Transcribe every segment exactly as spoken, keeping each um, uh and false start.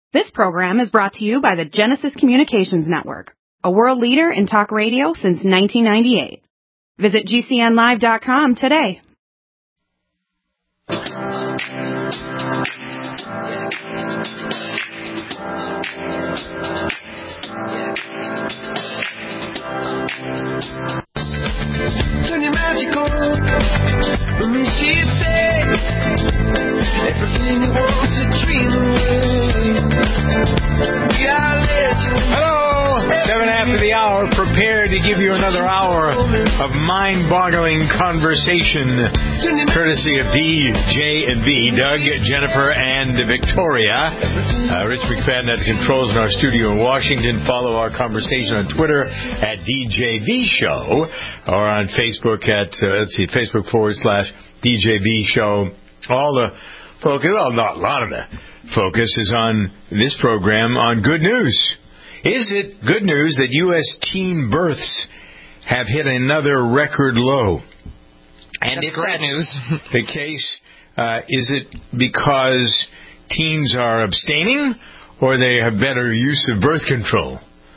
This program is brought to you by the Genesis Communications Network, a world leader in talk radio since nineteen ninety-eight. Visit G C N live dot com today. Turn your magical, let me see it say everything you want to dream away. We are legends. Hello, seven after the hour, prepared to give you another hour of mind-boggling conversation, courtesy of D, J, and B, Doug, Jennifer, and Victoria. Uh, Rich McFadden at the controls in our studio in Washington. Follow our conversation on Twitter at D J V Show, or on Facebook at, uh, let's see, Facebook forward slash D J V Show. All the focus, well, not a lot of the focus is on this program on good news. Is it good news that U S teen births have hit another record low? And that's if great that's news. the case, uh, is it because teens are abstaining, or they have better use of birth control,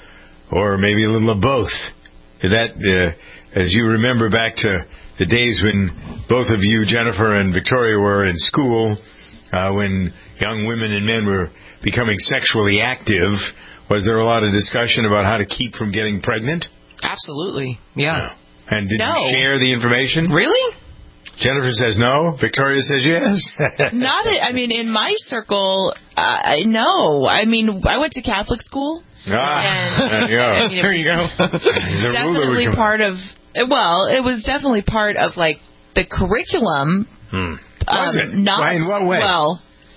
or maybe a little of both? That, uh, as you remember back to the days when both of you, Jennifer and Victoria, were in school, uh, when young women and men were becoming sexually active, was there a lot of discussion about how to keep from getting pregnant? Absolutely, yeah. No. And did no. you share the information? Really? Jennifer says no. Victoria says yes. Not, a, I mean, in my circle, uh, no. I mean, I went to Catholic school. Ah, and, there you go. I mean, there you go. The definitely part of, well, it was definitely part of, like, the curriculum. Hmm. Um, was it? Not, Why, in what way? Well,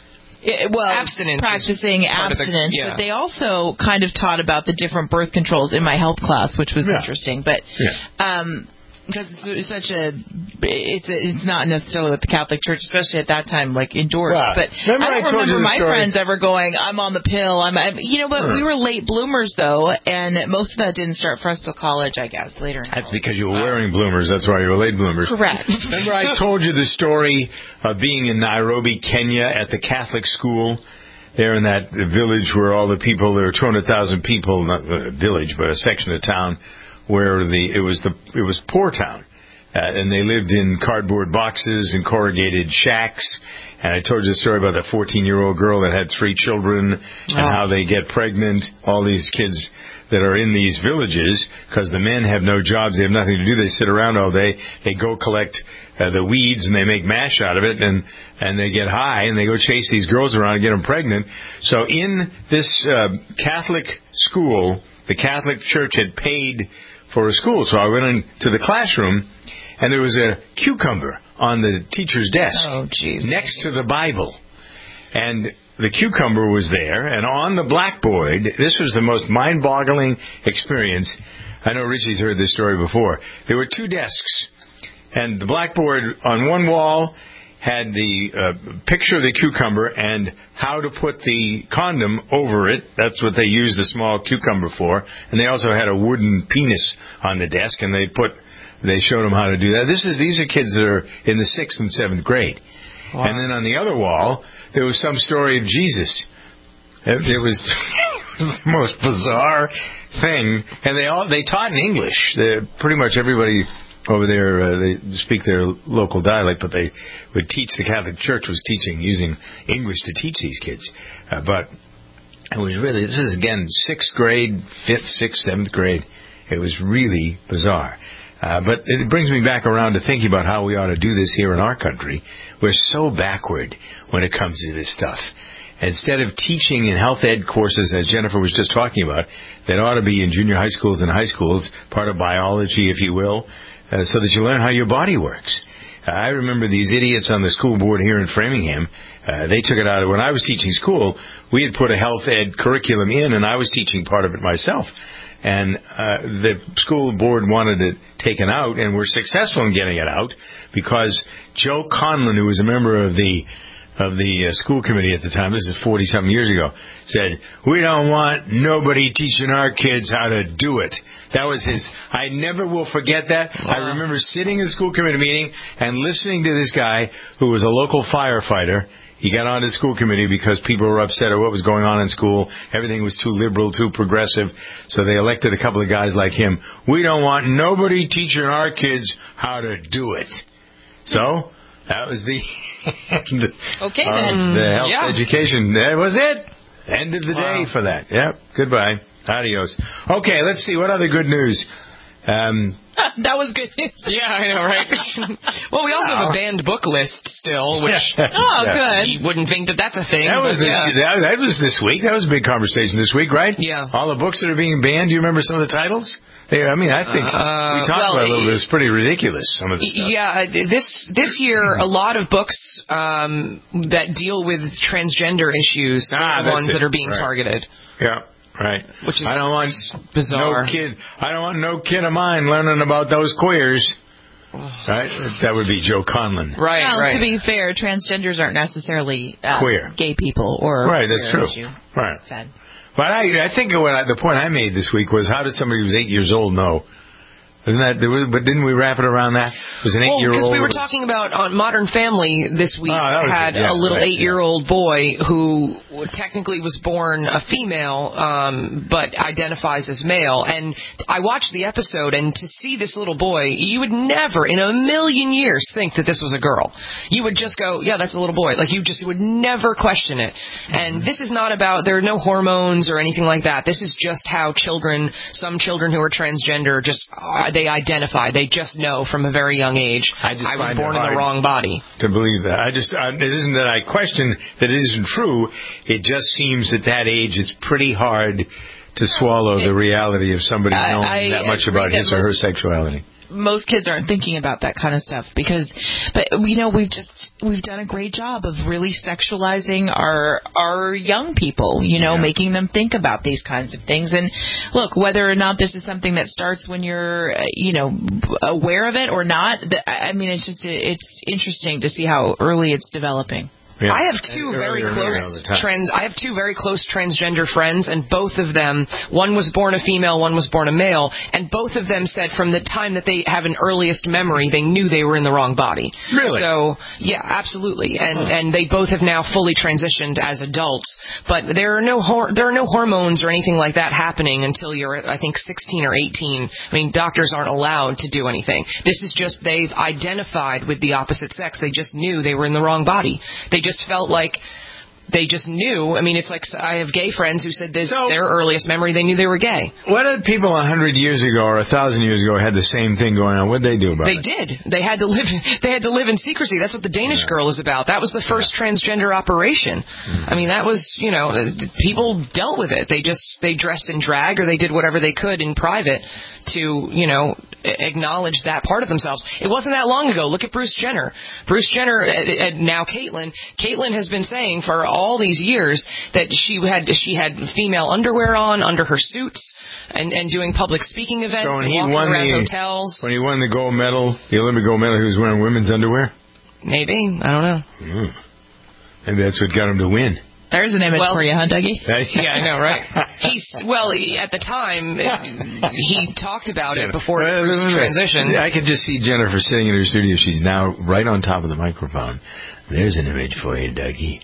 it, well, abstinence practicing abstinence, the, yeah. but they also kind of taught about the different birth controls in my health class, which was yeah. interesting. But yeah. um, because it's such a, it's a, it's not necessarily what the Catholic Church, especially at that time, like endorsed. Well, but remember I don't I told remember you the my story? friends ever going, "I'm on the pill." I'm, I'm you know, but Hmm. we were late bloomers though, and most of that didn't start for us till college, I guess, later. In That's college. because you were wearing bloomers. That's why you were late bloomers. Correct. Remember I told you the story of being in Nairobi, Kenya, at the Catholic school, there in that village where all the people, there were two hundred thousand people, not a village, but a section of town, where the it was the it was poor town. Uh, and they lived in cardboard boxes and corrugated shacks. And I told you the story about that fourteen-year-old girl that had three children and oh. how they get pregnant. All these kids that are in these villages, because the men have no jobs, they have nothing to do. They sit around all day. They go collect uh, the weeds and they make mash out of it, and and they get high and they go chase these girls around and get them pregnant. So in this uh, Catholic school, the Catholic Church had paid for a school. So I went into the classroom, and there was a cucumber on the teacher's desk oh, geez. next to the Bible. And the cucumber was there, and on the blackboard, this was the most mind-boggling experience. I know Richie's heard this story before. There were two desks, and the blackboard on one wall had the uh, picture of the cucumber and how to put the condom over it. That's what they used the small cucumber for. And they also had a wooden penis on the desk, and they put they showed them how to do that. This is these are kids that are in the sixth and seventh grade. Wow. And then on the other wall, there was some story of Jesus. It, it, was, it was the most bizarre thing, and they all they taught in English. They're, pretty much everybody over there uh, they speak their local dialect, but they would teach. The Catholic Church was teaching using English to teach these kids. Uh, but it was really this is again sixth grade, fifth, sixth, seventh grade. It was really bizarre. Uh, but it brings me back around to thinking about how we ought to do this here in our country. We're so backward when it comes to this stuff. Instead of teaching in health ed courses, as Jennifer was just talking about, that ought to be in junior high schools and high schools, part of biology, if you will, uh, so that you learn how your body works. Uh, I remember these idiots on the school board here in Framingham. Uh, they took it out of when I was teaching school. We had put a health ed curriculum in, and I was teaching part of it myself. And uh, the school board wanted it taken out, and were successful in getting it out because Joe Conlon, who was a member of the of the uh, school committee at the time, this is forty-something years ago, said, we don't want nobody teaching our kids how to do it. That was his, I never will forget that. Wow. I remember sitting in the school committee meeting and listening to this guy who was a local firefighter. He got on the school committee because people were upset at what was going on in school. Everything was too liberal, too progressive. So they elected a couple of guys like him. We don't want nobody teaching our kids how to do it. So that was the end okay, of then. the health yeah. education. That was it. End of the wow. day for that. Yep. Goodbye. Adios. Okay, let's see. What other good news? Um, that was good news. Yeah, I know, right? Well, we also have a banned book list still, which oh, yeah. good. You wouldn't think that that's a thing. That was this, yeah. that, that was this week. That was a big conversation this week, right? Yeah. All the books that are being banned. Do you remember some of the titles? They, I mean, I think uh, we talked well, about it a little bit. It's pretty ridiculous. Some of the stuff. Yeah, this this year, a lot of books um, that deal with transgender issues ah, are the ones it. that are being right. targeted. Yeah. Right. Which is I don't want bizarre. No kid. I don't want no kid of mine learning about those queers. Right. That would be Joe Conlon. Right. Well, right. to be fair, transgenders aren't necessarily uh, queer, gay people or right. That's true. You right. said. But I, I think what I, the point I made this week was, how did somebody who's eight years old know? Isn't that? But didn't we wrap it around that? It was an eight-year-old. Well, because we were talking about on Modern Family this week. Oh, had yeah, a little right, eight-year-old yeah. boy who technically was born a female, um, but identifies as male. And I watched the episode, and to see this little boy, you would never, in a million years, think that this was a girl. You would just go, "Yeah, that's a little boy." Like you just would never question it. And this is not about. There are no hormones or anything like that. This is just how children, some children who are transgender, just. Uh, They identify. They just know from a very young age. I, just I was find born it in the wrong body. To believe that, I just I, it isn't that I question that it isn't true. It just seems at that age it's pretty hard to swallow the reality of somebody I, knowing I that much about his or her sexuality. Most kids aren't thinking about that kind of stuff because, but you know, we've just we've done a great job of really sexualizing our our young people. You know, yeah. making them think about these kinds of things. And look, whether or not this is something that starts when you're, you know, aware of it or not, I mean, it's just it's interesting to see how early it's developing. Yeah. I have two very close trans. I have two very close transgender friends, and both of them, one was born a female, one was born a male, and both of them said from the time that they have an earliest memory, they knew they were in the wrong body. Really? So yeah, absolutely, and huh. and they both have now fully transitioned as adults. But there are no hor- there are no hormones or anything like that happening until you're, I think, sixteen or eighteen. I mean, doctors aren't allowed to do anything. This is just they've identified with the opposite sex. They just knew they were in the wrong body. They just felt like they just knew. I mean, it's like I have gay friends who said this so, their earliest memory, they knew they were gay. What did people a hundred years ago or a thousand years ago had the same thing going on? What did they do about they it? They did. They had to live. They had to live in secrecy. That's what the Danish yeah. girl is about. That was the first yeah. transgender operation. Mm-hmm. I mean, that was, you know, people dealt with it. They just they dressed in drag or they did whatever they could in private to, you know, acknowledge that part of themselves. It wasn't that long ago. Look at Bruce Jenner. Bruce Jenner, and now Caitlyn. Caitlyn has been saying for all these years that she had she had female underwear on under her suits and, and doing public speaking events so when and he walking won around the, hotels. When he won the gold medal, the Olympic gold medal, he was wearing women's underwear? Maybe. I don't know. Mm. Maybe that's what got him to win. There's an image well, for you, huh, Dougie? Yeah, I know, right? He's well. He, at the time, he talked about it before his transition. I could just see Jennifer sitting in her studio. She's now right on top of the microphone. There's an image for you, Dougie.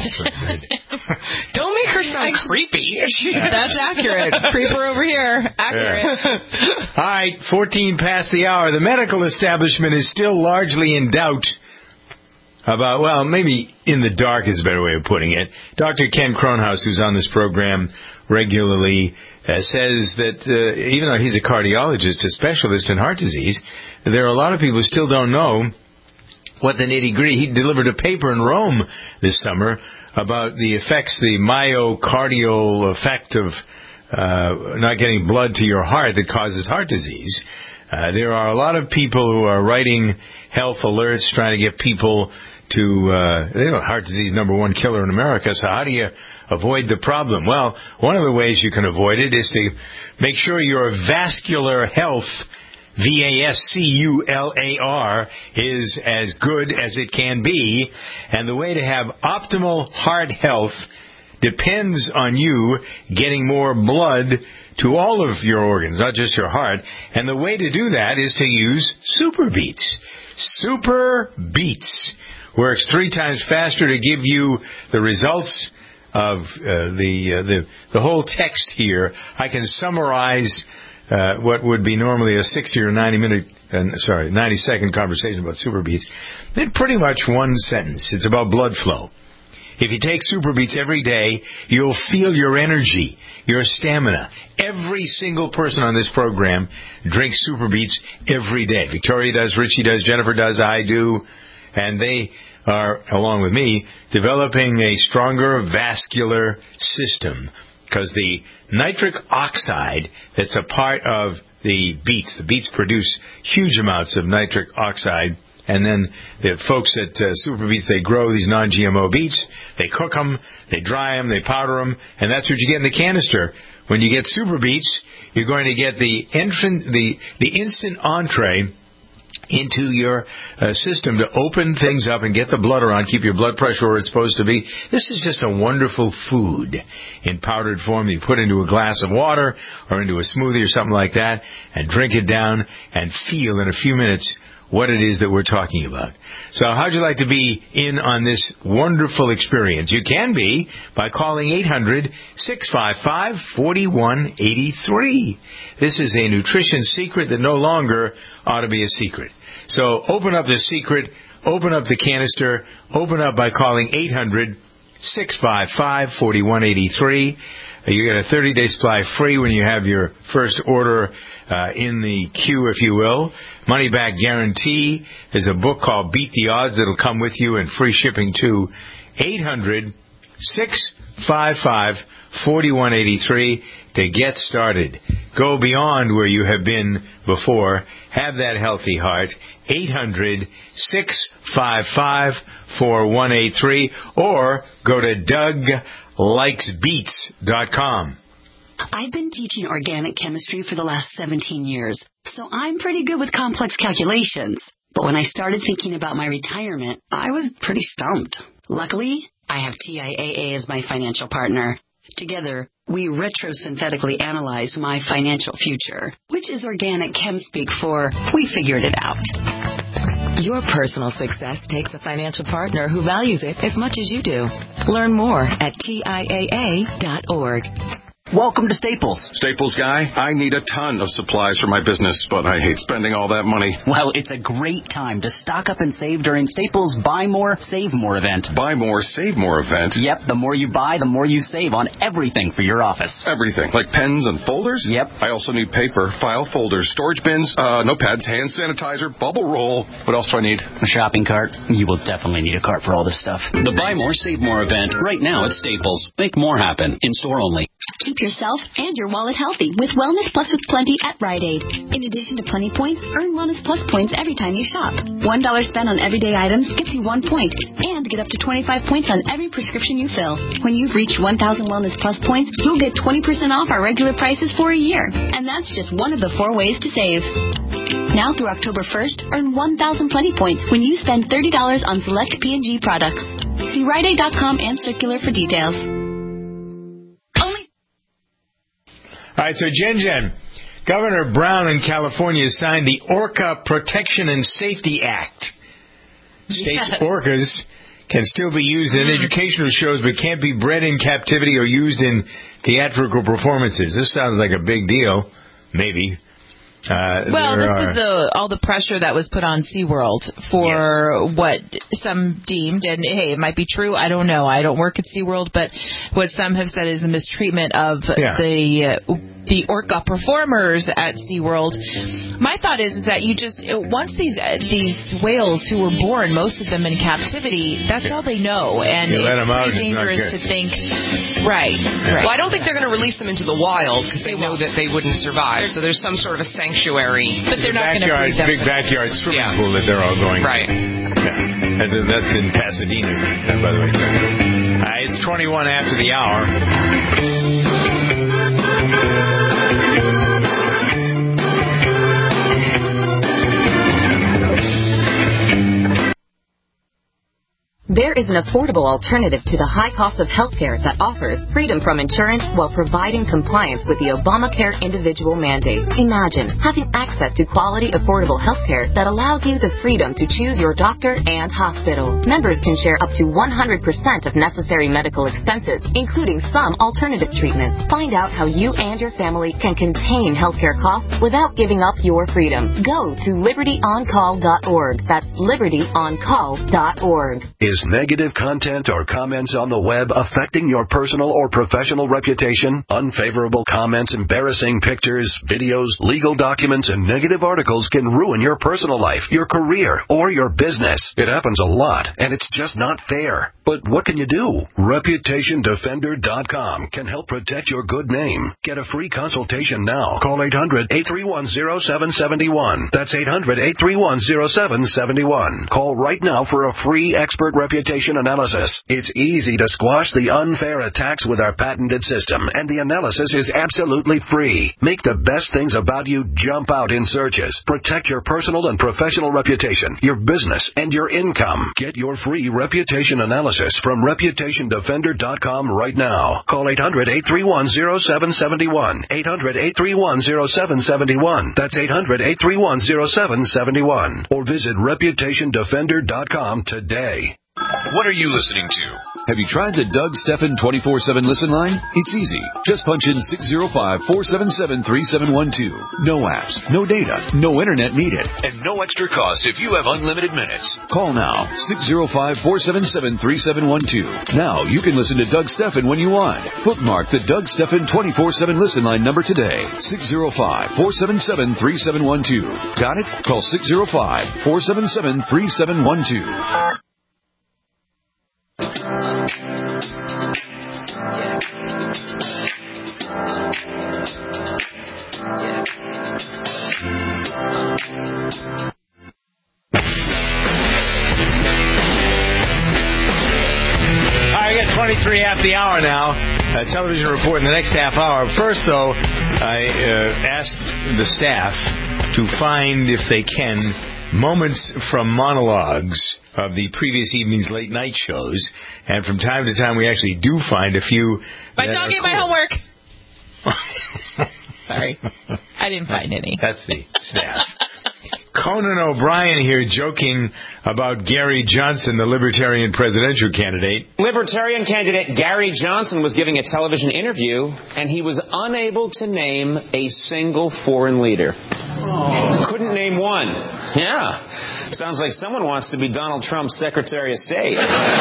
Don't make her sound creepy. That's accurate. Creeper over here. Accurate. Yeah. All right, fourteen past the hour. The medical establishment is still largely in doubt about, well, maybe in the dark is a better way of putting it. Doctor Ken Kronhaus, who's on this program regularly, uh, says that uh, even though he's a cardiologist, a specialist in heart disease, there are a lot of people who still don't know what the nitty-gritty. He delivered a paper in Rome this summer about the effects, the myocardial effect of uh, not getting blood to your heart that causes heart disease. Uh, there are a lot of people who are writing health alerts trying to get people to, uh, you know, heart disease, number one killer in America. So how do you avoid the problem? Well, one of the ways you can avoid it is to make sure your vascular health V A S C U L A R, is as good as it can be. And the way to have optimal heart health depends on you getting more blood to all of your organs, not just your heart. And the way to do that is to use Super Beets. Super Beets works three times faster to give you the results of uh, the, uh, the the whole text here. I can summarize uh, what would be normally a sixty or ninety minute, uh, sorry, ninety second conversation about Super Beets in pretty much one sentence. It's about blood flow. If you take Super Beets every day, you'll feel your energy, your stamina. Every single person on this program drinks Super Beets every day. Victoria does, Richie does, Jennifer does, I do, and they are, along with me, developing a stronger vascular system, because the nitric oxide that's a part of the beets, the beets produce huge amounts of nitric oxide. And then the folks at uh, Super Beets, they grow these non G M O beets, they cook them, they dry them, they powder them, and that's what you get in the canister. When you get Super Beets, you're going to get the entrant, the the instant entree into your uh, system to open things up and get the blood around, keep your blood pressure where it's supposed to be. This is just a wonderful food in powdered form. You put into a glass of water or into a smoothie or something like that and drink it down and feel in a few minutes what it is that we're talking about. So how'd you like to be in on this wonderful experience? You can be by calling eight hundred, six five five, four one eight three. This is a nutrition secret that no longer ought to be a secret. So open up the secret, open up the canister, open up by calling eight hundred, six five five, four one eight three. You get a thirty day supply free when you have your first order uh, in the queue, if you will. Money back guarantee. There's a book called Beat the Odds that'll come with you, and free shipping too. eight hundred, six five five, four one eight three to get started. Go beyond where you have been before. Have that healthy heart. eight hundred, six five five, four one eight three, or go to Doug Likes Beets dot com. I've been teaching organic chemistry for the last seventeen years, so I'm pretty good with complex calculations. But when I started thinking about my retirement, I was pretty stumped. Luckily, I have T I A A as my financial partner. Together, we retrosynthetically analyze my financial future, which is organic chem speak for we figured it out. Your personal success takes a financial partner who values it as much as you do. Learn more at T I A A dot org. Welcome to Staples. Staples guy, I need a ton of supplies for my business, but I hate spending all that money. Well, it's a great time to stock up and save during Staples' Buy More, Save More event. Buy More, Save More event? Yep, the more you buy, the more you save on everything for your office. Everything? Like pens and folders? Yep. I also need paper, file folders, storage bins, uh, notepads, hand sanitizer, bubble roll. What else do I need? A shopping cart. You will definitely need a cart for all this stuff. The Buy More, Save More event right now at Staples. Make more happen. In store only. Keep yourself and your wallet healthy with Wellness Plus with Plenty at Rite Aid. In addition to Plenty points, earn Wellness Plus points every time you shop. One dollar spent on everyday items gets you one point, and get up to twenty-five points on every prescription you fill. When you've reached one thousand Wellness Plus points, you'll get twenty percent off our regular prices for a year. And that's just one of the four ways to save. Now through October first, earn one thousand Plenty points when you spend thirty dollars on select P and G products. See Rite Aid dot com and Circular for details. All right, so Jen Jen, Governor Brown in California signed the Orca Protection and Safety Act. States yes. orcas can still be used in educational shows but can't be bred in captivity or used in theatrical performances. This sounds like a big deal, maybe. Uh, well, this are... was the, all the pressure that was put on SeaWorld for yes. what some deemed, and hey, it might be true, I don't know, I don't work at SeaWorld, but what some have said is a mistreatment of yeah. the uh, the orca performers at SeaWorld. My thought is, is that you just, once these uh, these whales who were born, most of them in captivity, that's all they know, and you it's pretty out, dangerous to think, right, right. Well, I don't think they're going to release them into the wild because they, they know that they wouldn't survive, so there's some sort of a sanctuary. But they're not going to breed them. Big backyard swimming yeah. pool that they're all going right. to. Yeah. And that's in Pasadena, by the way. Uh, it's twenty-one after the hour. There is an affordable alternative to the high cost of healthcare that offers freedom from insurance while providing compliance with the Obamacare individual mandate. Imagine having access to quality, affordable healthcare that allows you the freedom to choose your doctor and hospital. Members can share up to one hundred percent of necessary medical expenses, including some alternative treatments. Find out how you and your family can contain healthcare costs without giving up your freedom. Go to liberty on call dot org. That's liberty on call dot org. Is negative content or comments on the web affecting your personal or professional reputation? Unfavorable comments, embarrassing pictures, videos, legal documents, and negative articles can ruin your personal life, your career, or your business. It happens a lot, and it's just not fair. But what can you do? reputation defender dot com can help protect your good name. Get a free consultation now. Call eight hundred, eight three one, zero seven seven one. That's eight hundred, eight three one, zero seven seven one. Call right now for a free expert reputation analysis. It's easy to squash the unfair attacks with our patented system, and the analysis is absolutely free. Make the best things about you jump out in searches. Protect your personal and professional reputation, your business, and your income. Get your free reputation analysis from reputation defender dot com right now. Call eight hundred, eight three one, zero seven seven one. eight hundred, eight three one, zero seven seven one. That's eight hundred, eight three one, zero seven seven one. Or visit reputation defender dot com today. What are you listening to? Have you tried the Doug Stephan twenty-four seven listen line? It's easy. Just punch in six zero five, four seven seven, three seven one two. No apps, no data, no internet needed, and no extra cost if you have unlimited minutes. Call now, six zero five, four seven seven, three seven one two. Now you can listen to Doug Stephan when you want. Bookmark the Doug Stephan twenty-four seven listen line number today, six zero five, four seven seven, three seven one two. Got it? Call six zero five, four seven seven, three seven one two. I got twenty-three after the hour now. A television report in the next half hour. First, though, I uh, asked the staff to find, if they can, moments from monologues of the previous evening's late night shows, and from time to time we actually do find a few. My dog ate my homework. homework. Sorry, I didn't find any. That's the staff. Conan O'Brien here joking about Gary Johnson, the Libertarian presidential candidate. Libertarian candidate Gary Johnson was giving a television interview, and he was unable to name a single foreign leader. Oh. Couldn't name one. Yeah. Sounds like someone wants to be Donald Trump's Secretary of State.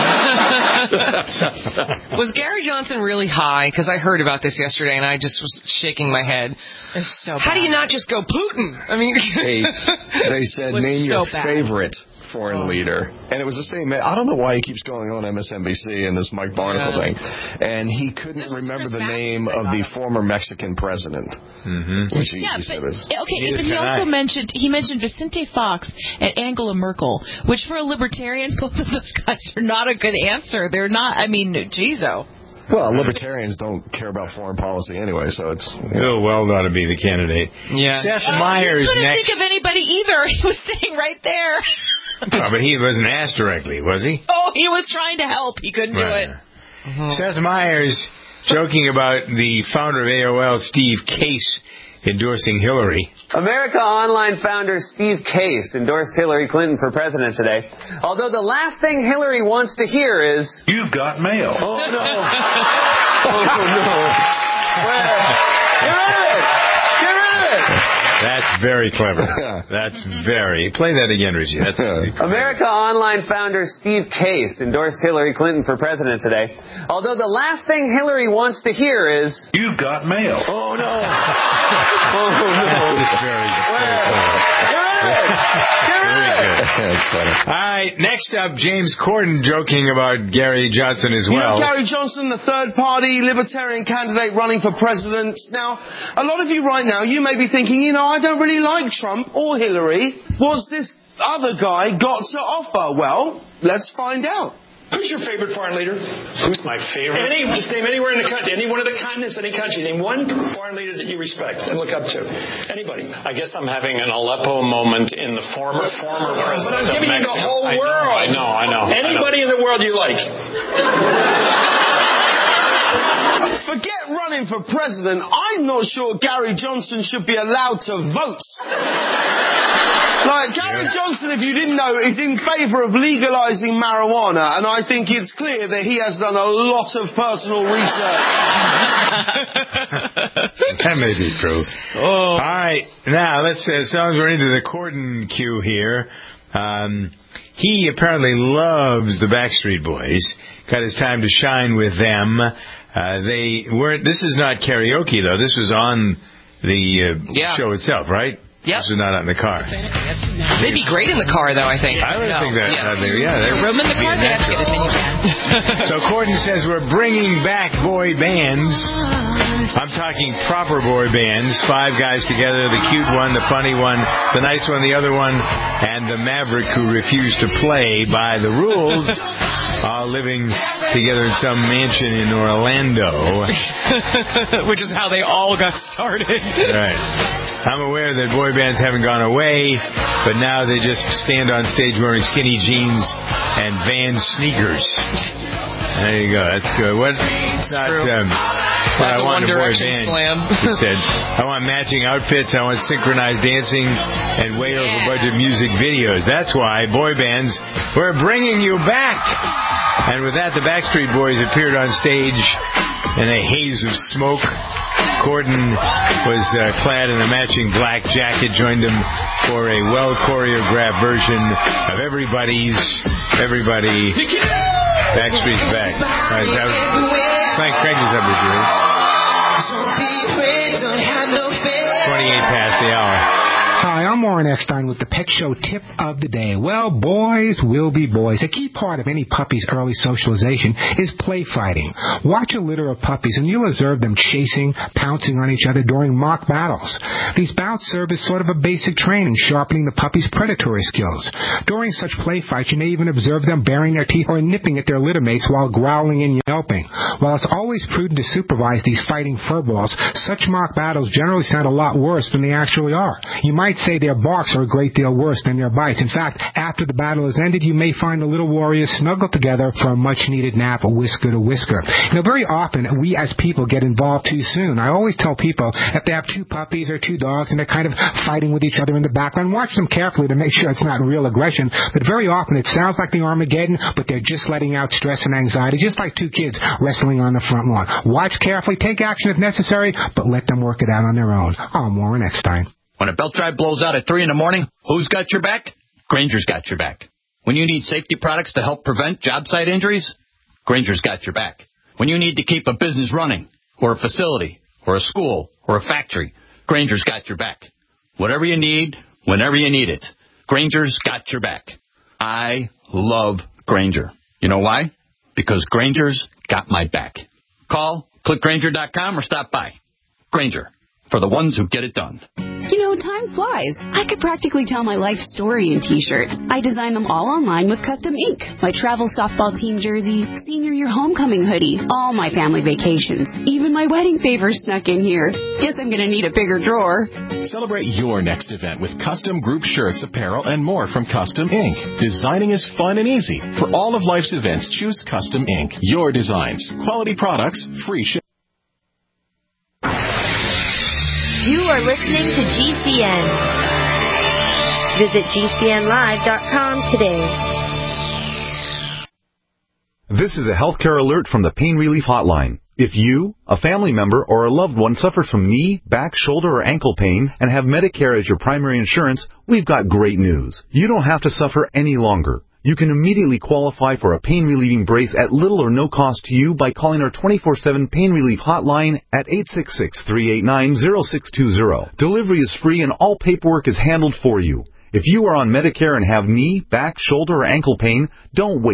Was Gary Johnson really high? Because I heard about this yesterday, and I just was shaking my head. It's so bad. How do you not just go Putin? I mean, they, they said name so your bad. favorite foreign oh. leader, and it was the same. I don't know why he keeps going on M S N B C and this Mike Barnicle yeah. thing, and he couldn't remember the name of the former Mexican president. Mm-hmm. Which he, yeah, he but, said was, okay, but he also I. mentioned he mentioned Vicente Fox and Angela Merkel, which for a libertarian, both of those guys are not a good answer. They're not. I mean, geez, oh. Well, libertarians don't care about foreign policy anyway, so it's... Bill Weld ought to be the candidate. Yeah. Seth oh, Meyers couldn't next. think of anybody either. He was sitting right there. Oh, but he wasn't asked directly, was he? Oh, he was trying to help. He couldn't right. do it. Mm-hmm. Seth Meyers joking about the founder of A O L, Steve Case, endorsing Hillary. America Online founder Steve Case endorsed Hillary Clinton for president today. Although the last thing Hillary wants to hear is, "You've got mail." Oh, no. Oh, no. Where? Get rid of it. Get rid of it. That's very clever. That's very... Play that again, Richie. That's America Online founder Steve Case endorsed Hillary Clinton for president today. Although the last thing Hillary wants to hear is, "You've got mail." Oh, no. Oh, no. That's very, very clever. Get rid of it. Get rid of it. That's funny. All right, next up, James Corden joking about Gary Johnson as well. You know, Gary Johnson, the third-party libertarian candidate running for president. Now, a lot of you right now, you may be thinking, you know, I don't really like Trump or Hillary. What's this other guy got to offer? Well, let's find out. Who's your favorite foreign leader? Who's my favorite? Any, just name anywhere in the country, any one of the continents, any country. Name one foreign leader that you respect and look up to. Anybody. I guess I'm having an Aleppo moment in the former former president But I'm giving of you Mexico. the whole I world. know, I know, I know. Anybody I know. in the world you like. Forget running for president. I'm not sure Gary Johnson should be allowed to vote. Like, Gary Johnson, if you didn't know, is in favour of legalising marijuana, and I think it's clear that he has done a lot of personal research. That may be true. Oh. All right, now let's, uh, so we're into the Corden queue here. Um, he apparently loves the Backstreet Boys. Got his time to shine with them. Uh, they weren't, this is not karaoke though, this was on the uh, yeah. show itself, right? Yep. This was not out in the car. They'd be great in the car, though, I think. I would no. think that. Yeah, uh, they, yeah they're room in the car, they have to get a minivan. So Corden says we're bringing back boy bands. I'm talking proper boy bands. Five guys together, the cute one, the funny one, the nice one, the other one, and the maverick who refused to play by the rules, all living together in some mansion in Orlando. Which is how they all got started. Right. I'm aware that boy bands haven't gone away, but now they just stand on stage wearing skinny jeans and Vans sneakers. There you go. That's good. What? It's not um, what I want in a boy band. Slam. He said, I want matching outfits. I want synchronized dancing and way over budget music videos. That's why boy bands, we're bringing you back. And with that, the Backstreet Boys appeared on stage in a haze of smoke. Corden was uh, clad in a matching black jacket, joined him for a well-choreographed version of Everybody's, Everybody, Backstreet's Back. All right, that was, Frank, crank this up, Richard. twenty-eight past the hour. Hi, I'm Warren Eckstein with the Pet Show Tip of the Day. Well, boys will be boys. A key part of any puppy's early socialization is play fighting. Watch a litter of puppies and you'll observe them chasing, pouncing on each other during mock battles. These bouts serve as sort of a basic training, sharpening the puppy's predatory skills. During such play fights, you may even observe them baring their teeth or nipping at their litter mates while growling and yelping. While it's always prudent to supervise these fighting furballs, such mock battles generally sound a lot worse than they actually are. You might say their barks are a great deal worse than their bites. In fact, after the battle is ended, you may find the little warriors snuggled together for a much-needed nap, a whisker to whisker. You know, very often, we as people get involved too soon. I always tell people, if they have two puppies or two dogs and they're kind of fighting with each other in the background, watch them carefully to make sure it's not real aggression. But very often, it sounds like the Armageddon, but they're just letting out stress and anxiety, just like two kids wrestling on the front lawn. Watch carefully, take action if necessary, but let them work it out on their own. I'm Warren Eckstein. When a belt drive blows out at three in the morning, who's got your back? Granger's got your back. When you need safety products to help prevent job site injuries, Granger's got your back. When you need to keep a business running, or a facility, or a school, or a factory, Granger's got your back. Whatever you need, whenever you need it, Granger's got your back. I love Granger. You know why? Because Granger's got my back. Call, click Granger dot com, or stop by. Granger, for the ones who get it done. You know, time flies. I could practically tell my life story in T-shirts. I design them all online with Custom Ink. My travel softball team jersey, senior year homecoming hoodie, all my family vacations. Even my wedding favors snuck in here. Guess I'm going to need a bigger drawer. Celebrate your next event with custom group shirts, apparel, and more from Custom Ink. Designing is fun and easy. For all of life's events, choose Custom Ink. Your designs, quality products, free shipping. You are listening to G C N. Visit G C N live dot com today. This is a healthcare alert from the Pain Relief Hotline. If you, a family member, or a loved one suffers from knee, back, shoulder, or ankle pain and have Medicare as your primary insurance, we've got great news. You don't have to suffer any longer. You can immediately qualify for a pain-relieving brace at little or no cost to you by calling our twenty-four seven Pain Relief Hotline at eight six six, three eight nine, zero six two zero. Delivery is free and all paperwork is handled for you. If you are on Medicare and have knee, back, shoulder, or ankle pain, don't wait.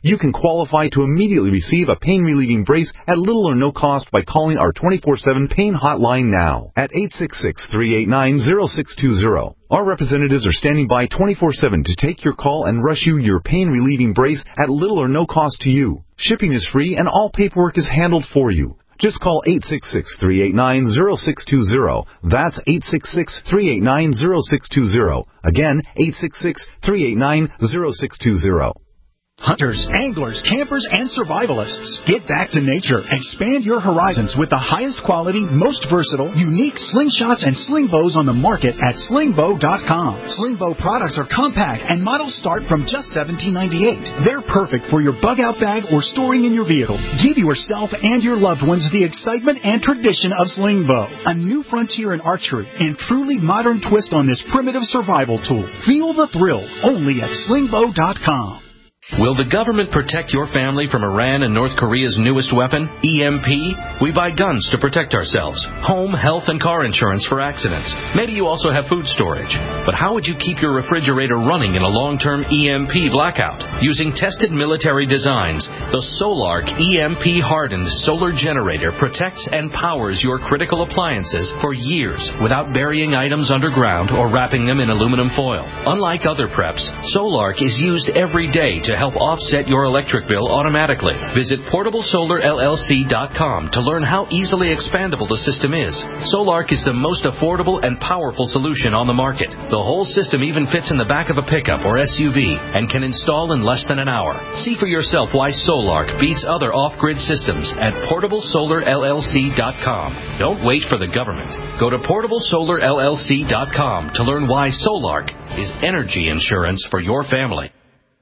You can qualify to immediately receive a pain-relieving brace at little or no cost by calling our twenty-four seven pain hotline now at eight six six, three eight nine, zero six two zero. Our representatives are standing by twenty-four seven to take your call and rush you your pain-relieving brace at little or no cost to you. Shipping is free and all paperwork is handled for you. Just call eight six six, three eight nine, zero six two zero. That's eight six six, three eight nine, zero six two zero. Again, eight six six, three eight nine, zero six two zero. Hunters, anglers, campers, and survivalists. Get back to nature. Expand your horizons with the highest quality, most versatile, unique slingshots and sling bows on the market at sling bow dot com. Sling bow products are compact and models start from just seventeen ninety-eight. They're perfect for your bug out bag or storing in your vehicle. Give yourself and your loved ones the excitement and tradition of sling bow. A new frontier in archery and truly modern twist on this primitive survival tool. Feel the thrill only at sling bow dot com. Will the government protect your family from Iran and North Korea's newest weapon, E M P? We buy guns to protect ourselves, home, health, and car insurance for accidents. Maybe you also have food storage. But how would you keep your refrigerator running in a long-term E M P blackout? Using tested military designs, the Solark E M P-hardened solar generator protects and powers your critical appliances for years without burying items underground or wrapping them in aluminum foil. Unlike other preps, Solark is used every day to help offset your electric bill automatically. Visit portable solar L L C dot com to learn how easily expandable the system is. Solark is the most affordable and powerful solution on the market. The whole system even fits in the back of a pickup or S U V and can install in less than an hour. See for yourself why Solark beats other off-grid systems at portable solar L L C dot com. Don't wait for the government. Go to portable solar L L C dot com to learn why Solark is energy insurance for your family.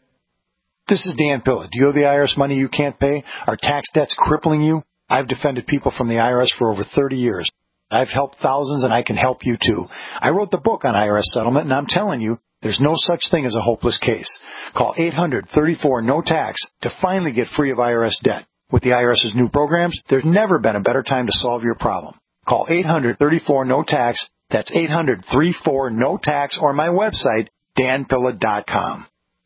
This is Dan Pilla. Do you owe the I R S money you can't pay? Are tax debts crippling you? I've defended people from the I R S for over thirty years. I've helped thousands, and I can help you too. I wrote the book on I R S settlement, and I'm telling you, there's no such thing as a hopeless case. Call eight hundred, thirty-four, no tax to finally get free of I R S debt. With the IRS's new programs, there's never been a better time to solve your problem. Call eight hundred, thirty-four, no tax. That's eight hundred, thirty-four, no tax, or my website, dan pilla dot com.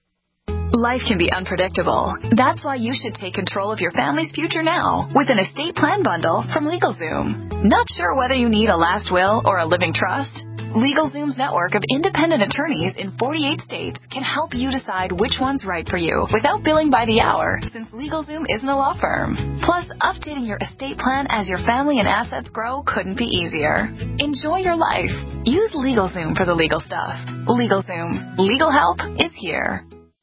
Life can be unpredictable. That's why you should take control of your family's future now with an estate plan bundle from LegalZoom. Not sure whether you need a last will or a living trust? LegalZoom's network of independent attorneys in forty-eight states can help you decide which one's right for you without billing by the hour, since LegalZoom isn't a law firm. Plus, updating your estate plan as your family and assets grow couldn't be easier. Enjoy your life. Use LegalZoom for the legal stuff. LegalZoom. Legal help is here.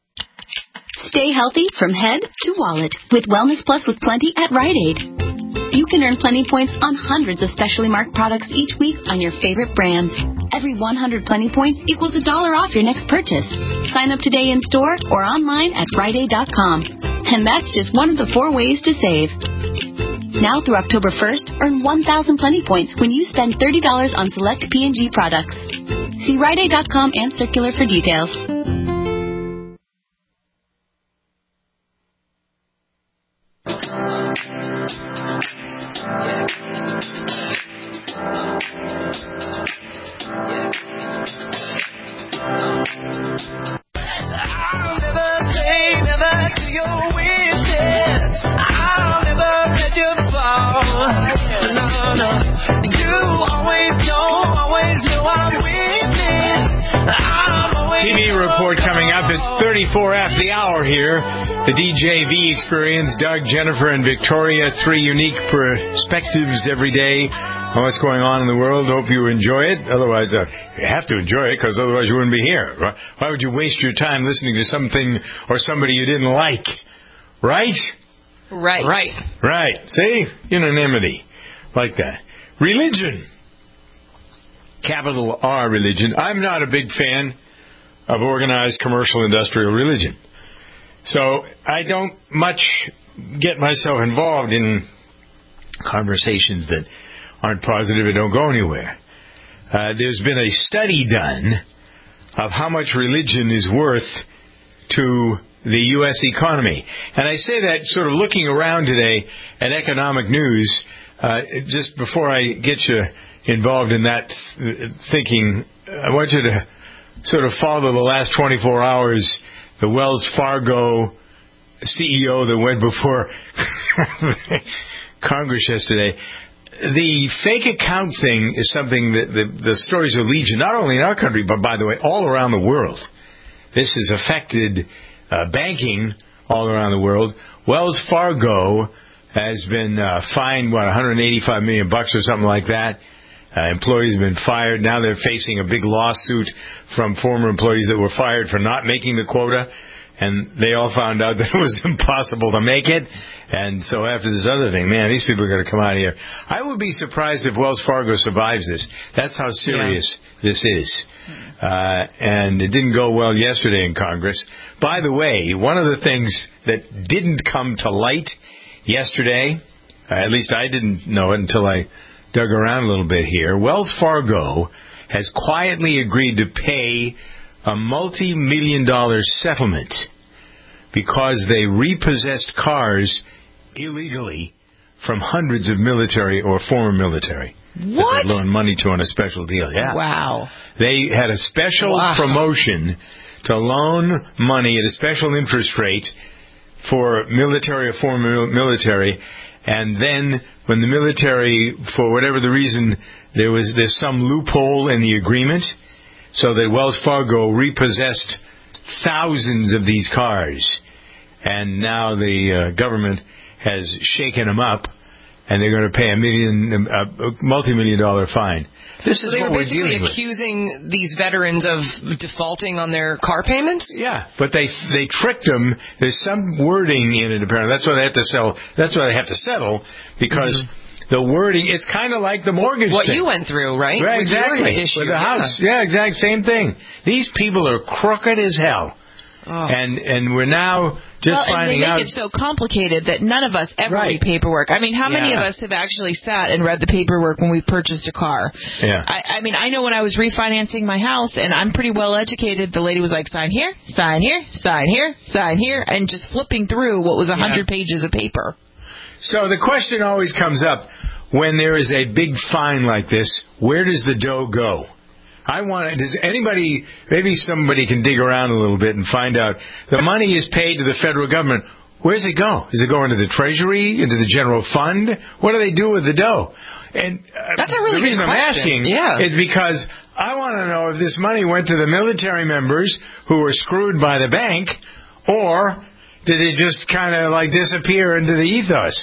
Stay healthy from head to wallet with Wellness Plus with Plenty at Rite Aid. You can earn Plenty points on hundreds of specially marked products each week on your favorite brands. Every one hundred Plenty points equals a dollar off your next purchase. Sign up today in store or online at rite aid dot com. And that's just one of the four ways to save. Now through October first, earn one thousand Plenty points when you spend thirty dollars on select P and G products. See rite aid dot com and circular for details. T V report coming up at thirty-four after the hour here. The D J V experience, Doug, Jennifer, and Victoria, three unique perspectives every day on what's going on in the world. Hope you enjoy it. Otherwise, uh, you have to enjoy it, because otherwise you wouldn't be here. Why would you waste your time listening to something or somebody you didn't like? Right? Right. Right. Right. See? Unanimity. Like that. Religion. Capital R religion. I'm not a big fan of organized commercial industrial religion. So I don't much get myself involved in conversations that aren't positive and don't go anywhere. Uh, there's been a study done of how much religion is worth to the U S economy. And I say that sort of looking around today at economic news, uh, just before I get you involved in that th- thinking, I want you to sort of follow the last twenty-four hours, the Wells Fargo C E O that went before Congress yesterday. The fake account thing is something that the, the stories are legion, not only in our country, but, by the way, all around the world. This has affected uh, banking all around the world. Wells Fargo has been uh, fined, what, one hundred eighty-five million bucks or something like that. Uh, employees have been fired. Now they're facing a big lawsuit from former employees that were fired for not making the quota. And they all found out that it was impossible to make it. And so after this other thing, man, these people are going to come out of here. I would be surprised if Wells Fargo survives this. That's how serious yeah. this is. Uh, and it didn't go well yesterday in Congress. By the way, one of the things that didn't come to light yesterday, uh, at least I didn't know it until I dug around a little bit here, Wells Fargo has quietly agreed to pay a multi-million dollar settlement because they repossessed cars illegally from hundreds of military or former military. What? That they loaned money to on a special deal. Yeah. Wow. They had a special wow. promotion to loan money at a special interest rate for military or former military, and then when the military, for whatever the reason, there was there's some loophole in the agreement, so that Wells Fargo repossessed thousands of these cars, and now the uh, government has shaken them up, and they're going to pay a million, a multi-million dollar fine. This so is they what were we're basically dealing accusing with. these veterans of defaulting on their car payments? Yeah, but they they tricked them. There's some wording in it apparently. That's why they have to sell. That's why they have to settle, because mm-hmm. the wording. It's kind of like the mortgage. What thing. you went through, right? Right, With exactly. Issue. With the yeah. house. Yeah, exact same thing. These people are crooked as hell. Oh. And and we're now just well, finding out. and they make it so complicated that none of us ever Right. read paperwork. I mean, how many Yeah. of us have actually sat and read the paperwork when we purchased a car? Yeah. I, I mean, I know when I was refinancing my house, and I'm pretty well educated, the lady was like, sign here, sign here, sign here, sign here, and just flipping through what was a hundred Yeah. pages of paper. So the question always comes up when there is a big fine like this, where does the dough go? I want. Does anybody? Maybe somebody can dig around a little bit and find out. The money is paid to the federal government. Where does it go? Does it go into the Treasury, into the general fund? What do they do with the dough? And uh, that's a really the reason good I'm question. asking yeah. is because I want to know if this money went to the military members who were screwed by the bank, or did it just kind of like disappear into the ethos?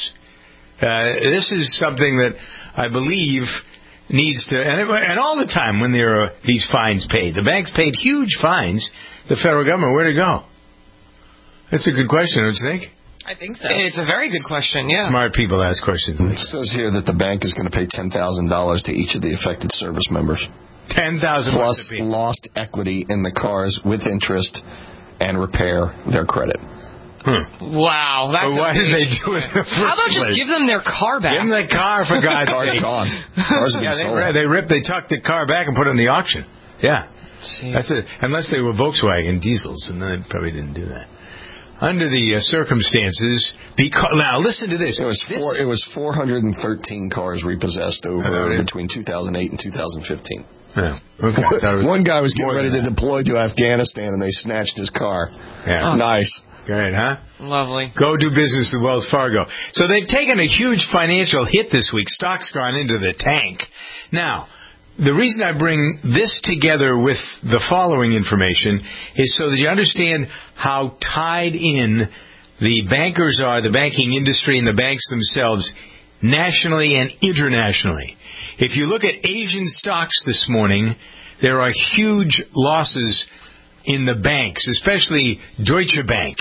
Uh, this is something that I believe needs to, and, it, and all the time when there are these fines paid. The banks paid huge fines. The federal government, where'd it go? That's a good question, don't you think? I think so. It's a very good question, yeah. Smart people ask questions. It says here that the bank is going to pay ten thousand dollars to each of the affected service members. ten thousand dollars plus lost equity in the cars with interest and repair their credit. Hmm. Wow, that's but why did they do it? In the How about first just place? give them their car back? Give them the car, for God's sake. Car's gone. Cars have been yeah, sold. they, they ripped, they tucked the car back and put it in the auction. Yeah, Jeez. That's it. Unless they were Volkswagen diesels, and then they probably didn't do that. Under the uh, circumstances, because now listen to this. It was four. It was four hundred and thirteen cars repossessed over uh, between two thousand eight and two thousand fifteen. Yeah. Okay. One guy was getting ready to deploy to Afghanistan, and they snatched his car. Yeah. Oh. Nice. Great, huh? Lovely. Go do business with Wells Fargo. So they've taken a huge financial hit this week. Stock's gone into the tank. Now, the reason I bring this together with the following information is so that you understand how tied in the bankers are, the banking industry and the banks themselves, nationally and internationally. If you look at Asian stocks this morning, there are huge losses in the banks, especially Deutsche Bank.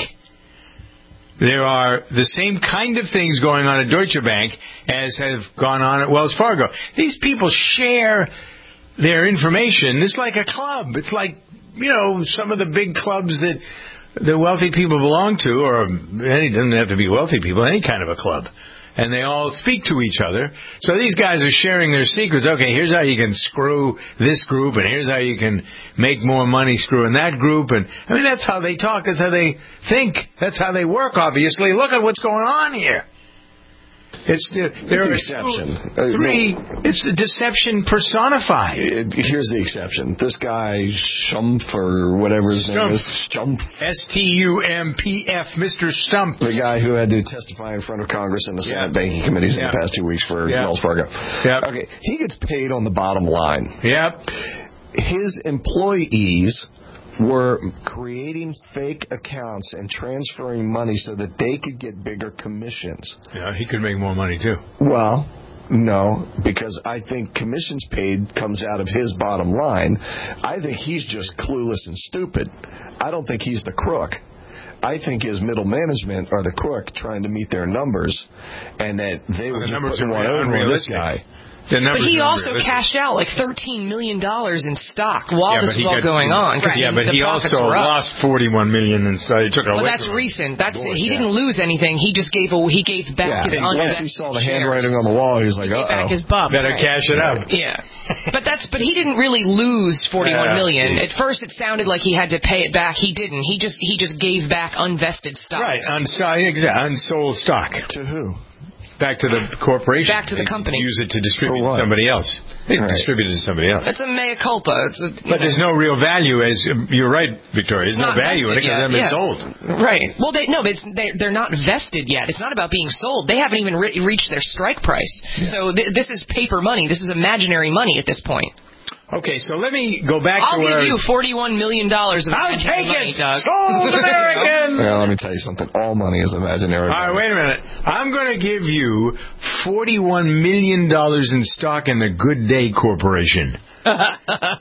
There are the same kind of things going on at Deutsche Bank as have gone on at Wells Fargo. These people share their information. It's like a club. It's like, you know, some of the big clubs that the wealthy people belong to, or it doesn't have to be wealthy people, any kind of a club. And they all speak to each other. So these guys are sharing their secrets. Okay, here's how you can screw this group, and here's how you can make more money screwing that group. And I mean, that's how they talk. That's how they think. That's how they work, obviously. Look at what's going on here. It's the, there are exception. Three. It's a deception personified. It, here's the exception. This guy Shump or whatever his Stump. name is, Stump, S T U M P F, Mister Stump, the guy who had to testify in front of Congress and the Senate Yep. banking committees Yep. in the past two weeks for Yep. Wells Fargo. Yep. Okay, he gets paid on the bottom line. Yep. His employees were creating fake accounts and transferring money so that they could get bigger commissions. Yeah, he could make more money too. Well, no, because I think commissions paid comes out of his bottom line. I think he's just clueless and stupid. I don't think he's the crook. I think his middle management are the crook trying to meet their numbers, and that they were the just numbers putting are one over on this unrealistic. guy. But he also cashed out like thirteen million dollars in stock while Yeah, this but was he all got- going on. 'cause Yeah, he, but the he profits also were up. lost forty-one million dollars and so he took it Well, away. that's from him. recent. That's Boy, he yeah. didn't lose anything. He just gave a, he gave back Yeah, his and once uninvested he saw the shares. handwriting on the wall, he was like, Back uh-oh. his bump. Better right. cash it up. Yeah, but that's but he didn't really lose forty-one Yeah. million. At first, it sounded like he had to pay it back. He didn't. He just he just gave back unvested stock. Right, unsold, exactly, unsold stock. To who? Back to the corporation. Back to the They company. Use it to distribute For to what? somebody else. They Right. distribute it to somebody else. It's a mea culpa. It's a, you But know. there's no real value, as you're right, Victoria. There's no not value in it vested because it hasn't yet, been sold. Right. Well, they no, it's, they, they're not vested yet. It's not about being sold. They haven't even re- reached their strike price. So th- this is paper money. This is imaginary money at this point. Okay, so let me go back I'll to where give I you was- forty-one million dollars of I'll imaginary take money, it. Doug. Sold American. Well, let me tell you something. All money is imaginary. All right, wait a minute. I'm going to give you forty-one million dollars in stock in the Good Day Corporation. I've been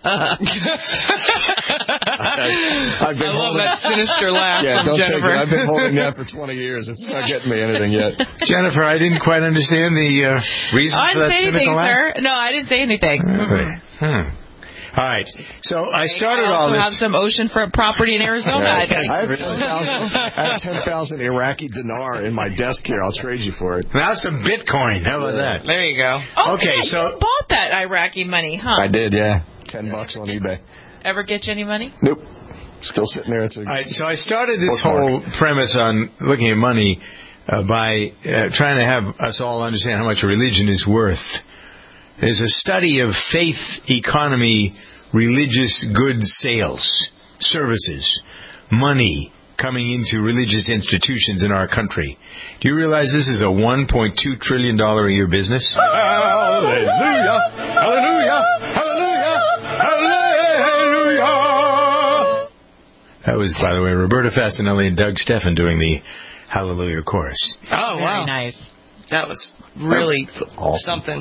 I love holding, that sinister laugh Yeah, from don't Jennifer. take it. I've been holding that for twenty years. It's not getting me anything yet. Jennifer, I didn't quite understand the uh, reason I for didn't that say anything, cynical laugh. sir. No, I didn't say anything. Really? Hmm. All right. So I started I all also this. have some oceanfront property in Arizona. Yeah. I think. I have ten thousand. I have ten thousand Iraqi dinar in my desk here. I'll trade you for it. Now some Bitcoin. How about that? There you go. Oh, Okay, yeah, so- you bought that Iraqi money, huh? I did, yeah. Ten bucks on eBay. Ever get you any money? Nope. Still sitting there. It's a. All right, so I started this Bookmark. whole premise on looking at money uh, by uh, trying to have us all understand how much religion is worth. There's a study of faith, economy, religious goods sales, services, money coming into religious institutions in our country. Do you realize this is a one point two trillion dollars a year business? Hallelujah! Hallelujah! Hallelujah! Hallelujah! That was, by the way, Roberta Fasinelli and Doug Steffen doing the Hallelujah chorus. Oh, Very wow. nice. That was really awesome. something.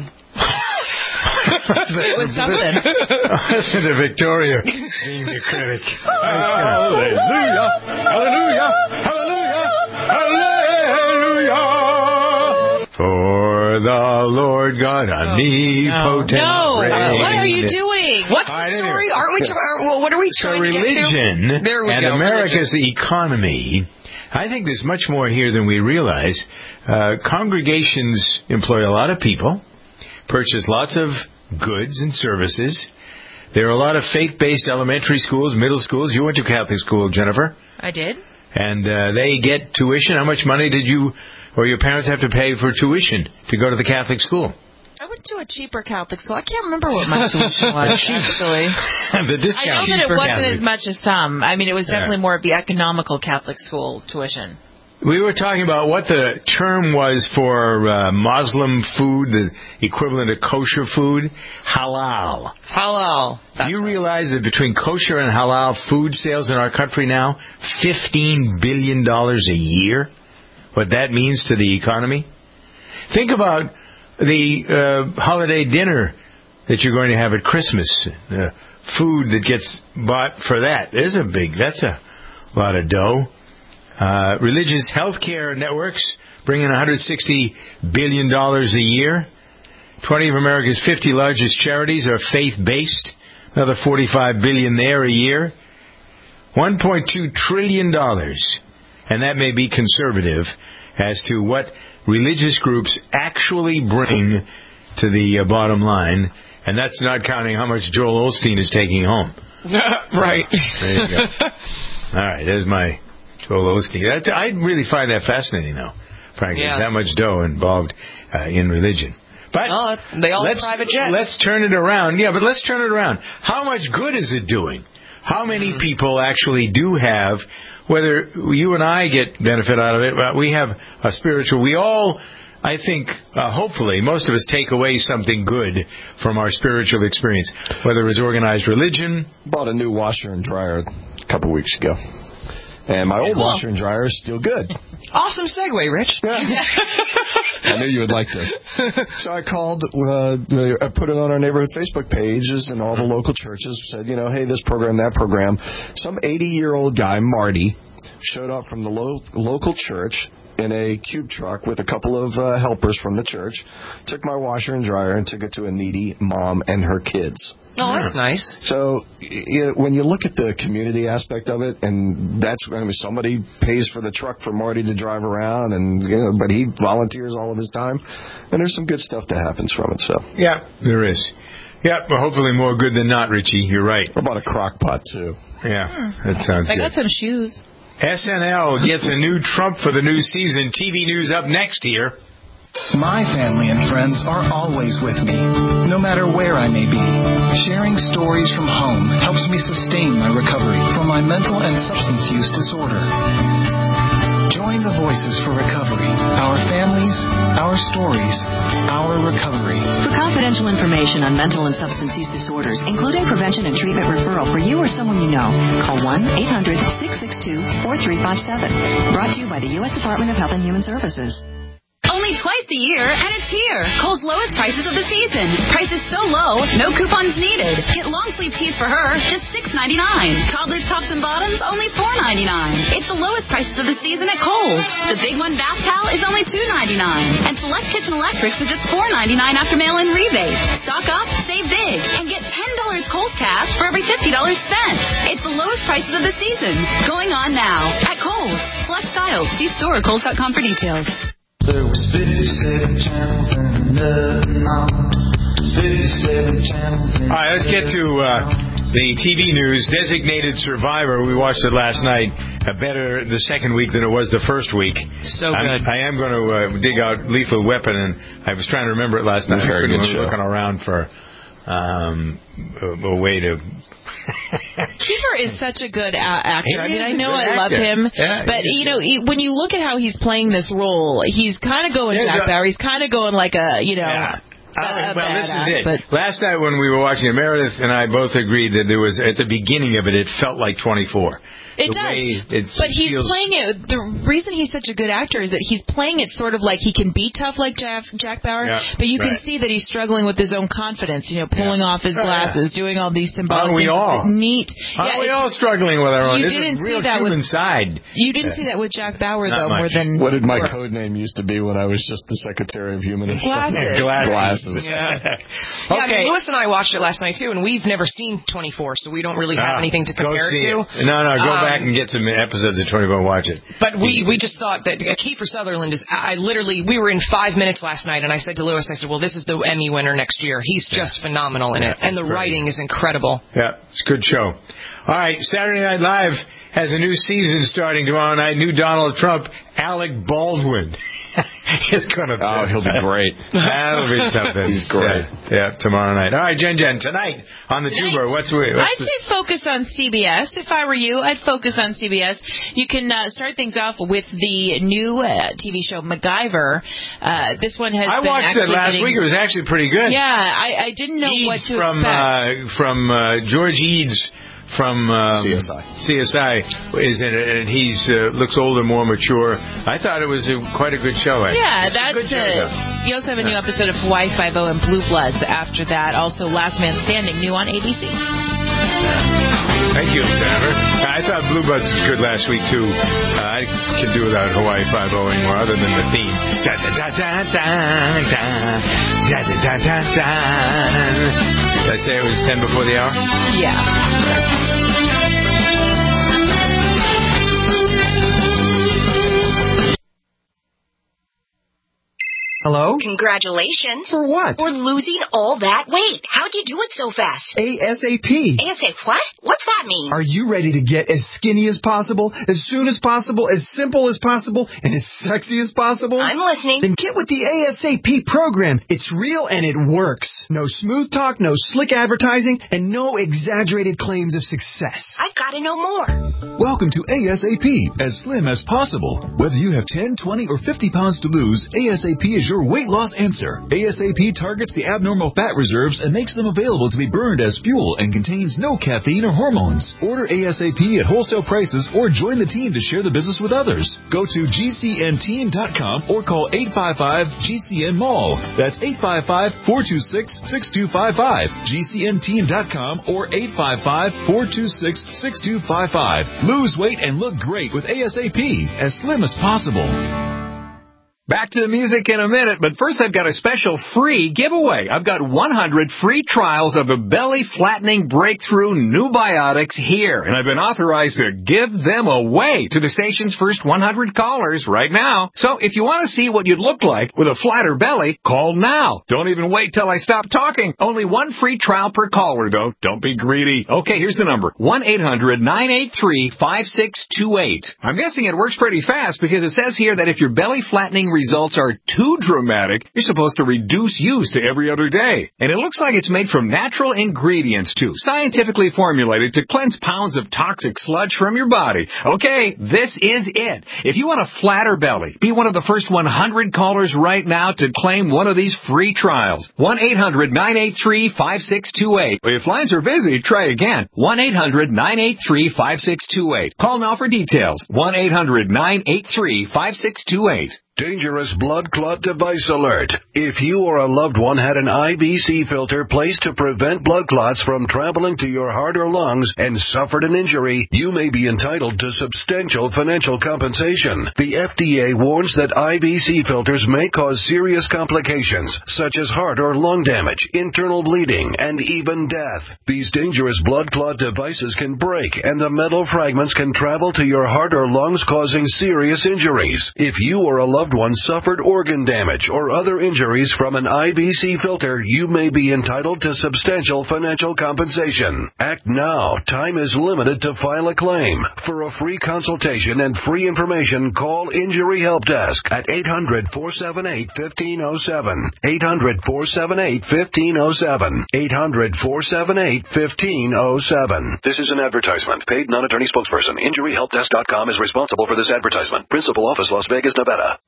It was something. The Victoria being the critic. Hallelujah! Hallelujah! Hallelujah! Hallelujah! For the Lord God omnipotent. No, reigns. what are you doing? What's All right, the anyway. story? Aren't we? Try- well, what are we So trying to get religion to? There we and go. America's religion. economy, I think there's much more here than we realize. Uh, congregations employ a lot of people, purchase lots of goods and services. There are a lot of faith-based elementary schools, middle schools. You went to Catholic school, Jennifer. I did. And uh, they get tuition. How much money did you or your parents have to pay for tuition to go to the Catholic school? I went to a cheaper Catholic school. I can't remember what my tuition was, actually. The discount. I know that it Cheaper wasn't Catholic. as much as some. I mean, it was Yeah. definitely more of the economical Catholic school tuition. We were talking about what the term was for uh, Muslim food, the equivalent of kosher food, halal. Halal. Do you realize that between kosher and halal food sales in our country now, fifteen billion dollars a year? What that means to the economy? Think about the uh, holiday dinner that you're going to have at Christmas. The food that gets bought for that. There's a big, that's a lot of dough. Uh, religious health care networks bring in one hundred sixty billion dollars a year. twenty of America's fifty largest charities are faith-based. Another forty-five billion dollars there a year. one point two trillion dollars. And that may be conservative as to what religious groups actually bring to the uh, bottom line. And that's not counting how much Joel Osteen is taking home. Right. There you go. All right, there's my Joel Osteen. That, I really find that fascinating, though. Frankly, Yeah. that much dough involved uh, in religion. But oh, they all have let's, private jets. Let's turn it around. Yeah, but let's turn it around. How much good is it doing? How many Mm-hmm. people actually do have, whether you and I get benefit out of it, but we have a spiritual, we all, I think, uh, hopefully, most of us take away something good from our spiritual experience, whether it's organized religion. Bought a new washer and dryer a couple weeks ago. And my old Cool. washer and dryer is still good. Awesome segue, Rich. I knew you would like this. So I called, uh, I put it on our neighborhood Facebook pages and all the local churches, said, you know, hey, this program, that program. Some eighty-year-old guy, Marty, showed up from the lo- local church in a cube truck with a couple of uh, helpers from the church, took my washer and dryer and took it to a needy mom and her kids. Oh, that's nice. So you know, when you look at the community aspect of it, and that's I mean, somebody pays for the truck for Marty to drive around, and you know, but he volunteers all of his time, and there's some good stuff that happens from it. So yeah, there is. Yeah, but hopefully more good than not, Richie. You're right. What about a crock pot too? Yeah, Hmm. that sounds I good. got some shoes. S N L gets a new Trump for the new season. T V news up next here. My family and friends are always with me, no matter where I may be. Sharing stories from home helps me sustain my recovery from my mental and substance use disorder. Join the Voices for Recovery. Our families, our stories, our recovery. For confidential information on mental and substance use disorders, including prevention and treatment referral for you or someone you know, call one eight hundred six six two four three five seven. Brought to you by the U S Department of Health and Human Services. Only twice a year, and it's here. Kohl's lowest prices of the season. Prices so low, no coupons needed. Get long sleeve tees for her, just six ninety-nine. Toddlers tops and bottoms, only four ninety-nine. It's the lowest prices of the season at Kohl's. The big one bath towel is only two ninety-nine, and select kitchen electrics are just four ninety-nine after mail-in rebate. Stock up, save big, and get ten dollars Kohl's cash for every fifty dollars spent. It's the lowest prices of the season. Going on now at Kohl's. Select styles. See store or Kohl's dot com for details. There was fifty-seven channels and nothing on. fifty-seven channels and All right, let's get to uh, the T V news. Designated Survivor. We watched it last night. Uh, better the second week than it was the first week. So I'm, good. I am going to uh, dig out Lethal Weapon, and I was trying to remember it last night. I Very good was show. looking around for um, a, a way to. Kiefer is such a good uh, actor. He I mean, is I a know good I love actor. him, Yeah, but he is you know, he, when you look at how he's playing this role, he's kind of going There's Jack a- Bauer. He's kind of going like a, you know. Yeah. a- Uh, a well, this is badass, it. But Last night when we were watching it, Meredith and I both agreed that there was, at the beginning of it, it felt like twenty-four. It the does. Way it's, But he's feels, playing it. The reason he's such a good actor is that he's playing it sort of like he can be tough like Jack, Jack Bauer, Yeah, but you can right. see that he's struggling with his own confidence. You know, pulling off his Oh, yeah. glasses, doing all these symbolic Aren't we things. all? It's neat. Aren't yeah, we it's- all struggling with our own? You This didn't is real see that human with- side. You didn't Yeah. see that with Jack Bauer Not though, much. more than What did my or- code name used to be when I was just the Secretary of Human Glasses. Glasses. Glasses. Yeah. Okay. Yeah, I mean, Lewis and I watched it last night too, and we've never seen twenty-four, so we don't really have Ah, anything to go compare see it to. it. No, no, go Um, back and get some episodes of twenty-four and watch it. But we, we just thought that uh, Kiefer Sutherland is, I I literally, we were in five minutes last night, and I said to Lewis, I said, well, this is the Emmy winner next year. He's just phenomenal in it, and the Great. writing is incredible. Yeah, it's a good show. All right, Saturday Night Live has a new season starting tomorrow night. New Donald Trump, Alec Baldwin. It's going to be. Oh, he'll be great. That'll be something. He's great. Yeah, yeah, tomorrow night. All right, Jen Jen, tonight on the Tuber, what's, what's I'd the... say focus on C B S. If I were you, I'd focus on C B S. You can uh, start things off with the new uh, T V show MacGyver. Uh, this one has I been watched it actually last getting, week. It was actually pretty good. Yeah, I, I didn't know Eads what to from, expect. uh, from uh, George Eads from um, C S I. C S I is in it, and he's uh, looks older, more mature. I thought it was a, quite a good show. Actually. Yeah, It's a that's good show, it. though. You also have a new episode of Hawaii Five-O and Blue Bloods after that. Also, Last Man Standing, new on A B C. Thank you, Jennifer. I thought Blue Bloods was good last week too. Uh, I can do without Hawaii Five-O anymore, other than the theme. Da da da da da da da da da da da. Did I say it was ten before the hour? Yeah. Hello? Congratulations. For what? For losing all that weight. How'd you do it so fast? ASAP. ASAP what? What's that mean? Are you ready to get as skinny as possible, as soon as possible, as simple as possible, and as sexy as possible? I'm listening. Then get with the ASAP program. It's real and it works. No smooth talk, no slick advertising, and no exaggerated claims of success. I've got to know more. Welcome to ASAP, as slim as possible. Whether you have ten, twenty, or fifty pounds to lose, ASAP is your weight loss answer. ASAP targets the abnormal fat reserves and makes them available to be burned as fuel and contains no caffeine or hormones. Order ASAP at wholesale prices or join the team to share the business with others. Go to G C N team dot com or call eight five five G C N Mall. That's eight five five, four two six, six two five five. G C N team dot com or eight five five, four two six, six two five five. Lose weight and look great with ASAP, as slim as possible. Back to the music in a minute, but first I've got a special free giveaway. I've got one hundred free trials of the belly-flattening breakthrough New Biotics here, and I've been authorized to give them away to the station's first one hundred callers right now. So if you want to see what you'd look like with a flatter belly, call now. Don't even wait till I stop talking. Only one free trial per caller, though. Don't be greedy. Okay, here's the number. one eight hundred, nine eight three, five six two eight. I'm guessing it works pretty fast because it says here that if your belly-flattening results are too dramatic, you're supposed to reduce use to every other day. And it looks like it's made from natural ingredients, too, scientifically formulated to cleanse pounds of toxic sludge from your body. Okay, this is it. If you want a flatter belly, be one of the first one hundred callers right now to claim one of these free trials. one eight hundred, nine eight three, five six two eight. If lines are busy, try again. one eight hundred, nine eight three, five six two eight. Call now for details. one eight hundred, nine eight three, five six two eight. Dangerous blood clot device alert. If you or a loved one had an I V C filter placed to prevent blood clots from traveling to your heart or lungs and suffered an injury, you may be entitled to substantial financial compensation. The F D A warns that I V C filters may cause serious complications, such as heart or lung damage, internal bleeding, and even death. These dangerous blood clot devices can break, and the metal fragments can travel to your heart or lungs, causing serious injuries. If you or a loved one suffered organ damage or other injuries from an I V C filter, you may be entitled to substantial financial compensation. Act now. Time is limited to file a claim. For a free consultation and free information, call Injury Help Desk at eight hundred, four seven eight, one five zero seven. eight hundred, four seven eight, one five zero seven. eight hundred, four seven eight, one five zero seven. This is an advertisement. Paid non-attorney spokesperson. Injury Help Desk dot com is responsible for this advertisement. Principal office, Las Vegas, Nevada.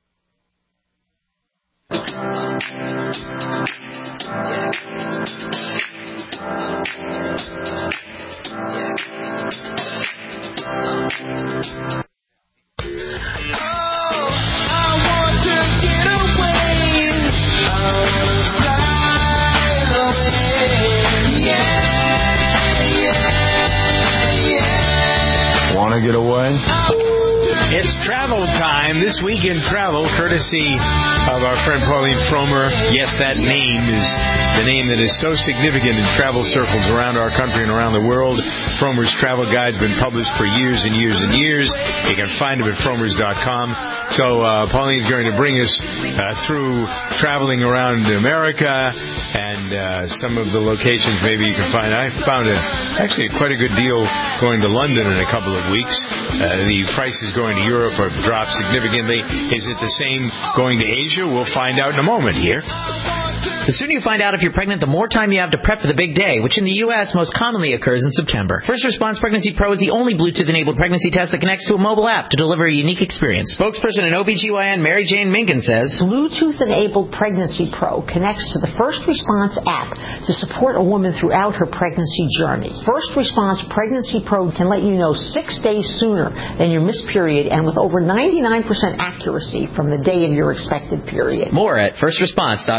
Want to get away? It's travel time. This week in travel, courtesy of our friend Pauline Fromer. Yes, that name is the name that is so significant in travel circles around our country and around the world. Fromer's Travel Guide's been published for years and years and years. You can find them at fromers dot com. So uh, Pauline's going to bring us uh, through traveling around America and uh, some of the locations maybe you can find. I found a, actually quite a good deal going to London in a couple of weeks. Uh, the prices going to Europe have dropped significantly. Is it the same going to Asia? We'll find out in a moment here. The sooner you find out if you're pregnant, the more time you have to prep for the big day, which in the U S most commonly occurs in September. First Response Pregnancy Pro is the only Bluetooth-enabled pregnancy test that connects to a mobile app to deliver a unique experience. Spokesperson and O B G Y N Mary Jane Minkin says, Bluetooth-enabled Pregnancy Pro connects to the First Response app to support a woman throughout her pregnancy journey. First Response Pregnancy Pro can let you know six days sooner than your missed period and with over ninety-nine percent accuracy from the day of your expected period. More at first response dot com.